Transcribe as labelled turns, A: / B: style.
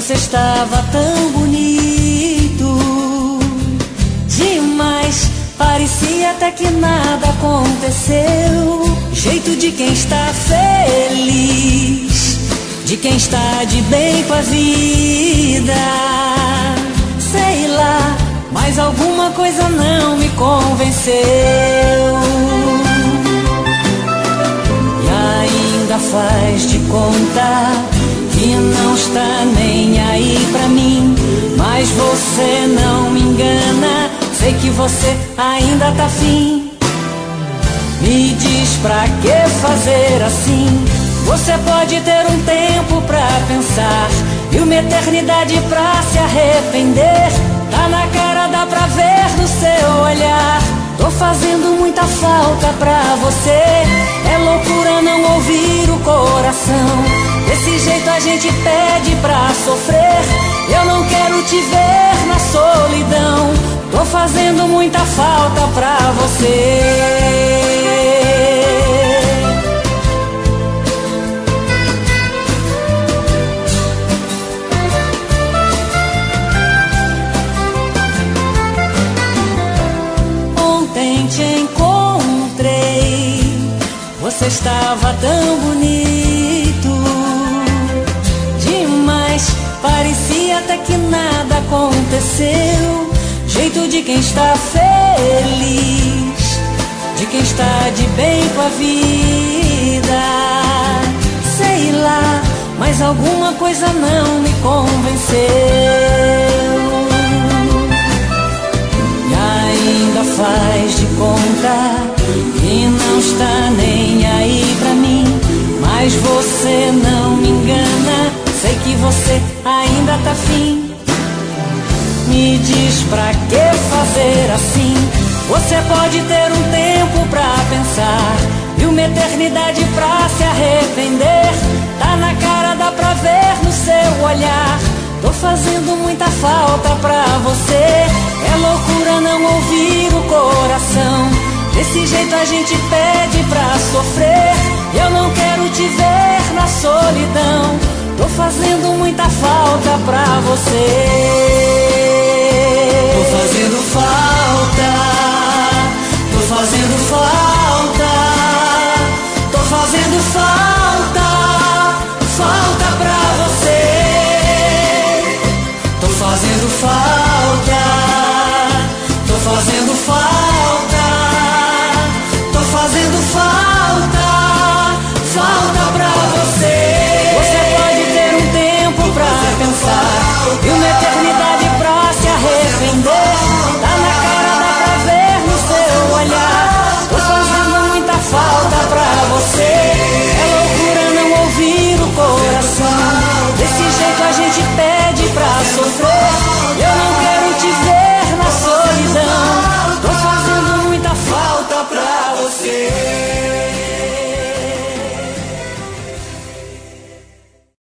A: Você estava tão bonito demais, parecia até que nada aconteceu. Jeito de quem está feliz, de quem está de bem com a vida. Sei lá, mas alguma coisa não me convenceu. E ainda faz de conta que não está nem aí pra mim. Mas você não me engana, sei que você ainda tá afim. Me diz pra que fazer assim? Você pode ter um tempo pra pensar e uma eternidade pra se arrepender. Tá na cara, dá pra ver no seu olhar. Tô fazendo muita falta pra você. É loucura não ouvir o coração. Desse jeito a gente pede pra sofrer. Eu não quero te ver na solidão. Tô fazendo muita falta pra você. Ontem te encontrei, você estava tão bonito demais, parecia até que nada aconteceu. Jeito de quem está feliz, de quem está de bem com a vida. Sei lá, mas alguma coisa não me convenceu. E ainda faz de conta que não está nem aí pra mim. Mas você não me engana, sei que você ainda tá afim. Me diz pra que fazer assim? Você pode ter um tempo pra pensar e uma eternidade pra se arrepender. Tá na cara, dá pra ver no seu olhar. Tô fazendo muita falta pra você. É loucura não ouvir o coração. Desse jeito a gente pede pra sofrer. Eu não quero te ver na solidão. Tô fazendo muita falta pra você. Tô fazendo falta, tô fazendo falta, tô fazendo falta, falta pra você. Tô fazendo falta.